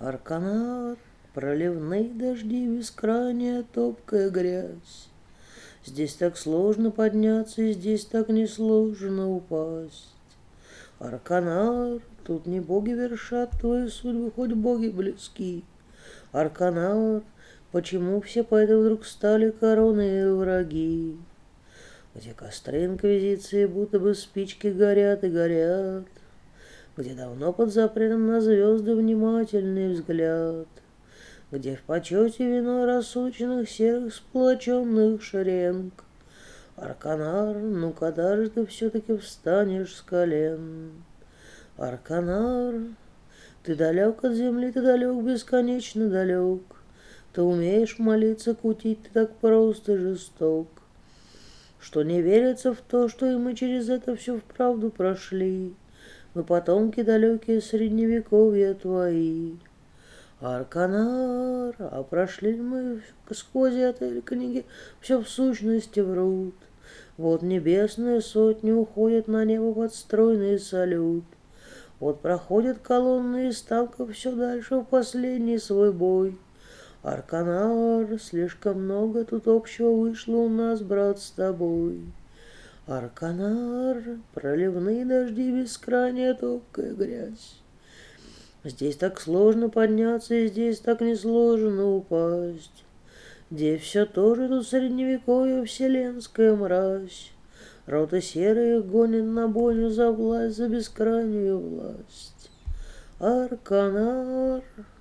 Арканар, проливные дожди, бескрайняя топкая грязь. Здесь так сложно подняться, и здесь так несложно упасть. Арканар, тут не боги вершат твою судьбу, хоть боги близки. Арканар, почему все поэты вдруг стали короны и враги? Где костры инквизиции, будто бы спички горят и горят, где давно под запретом на звезды внимательный взгляд, где в почете вино рассудочных серых сплоченных шеренг. Арканар, ну когда же ты все-таки встанешь с колен? Арканар, ты далек от земли, ты далек, бесконечно далек. Ты умеешь молиться, кутить, ты так просто жесток, что не верится в то, что и мы через это все вправду прошли. Мы потомки далекие средневековья твои. Арканар, а прошли ли мы сквозь этой книги, все в сущности врут. Вот небесные сотни уходят на небо под стройный салют. Вот проходят колонны из танков все дальше в последний свой бой. Арканар, слишком много тут общего вышло у нас, брат, с тобой. Арканар, проливные дожди, бескрайняя топкая грязь. Здесь так сложно подняться, и здесь так несложно упасть. Здесь все тоже тут средневековье, вселенская мразь. Роты серые гонят на бойню за власть, за бескрайнюю власть. Арканар.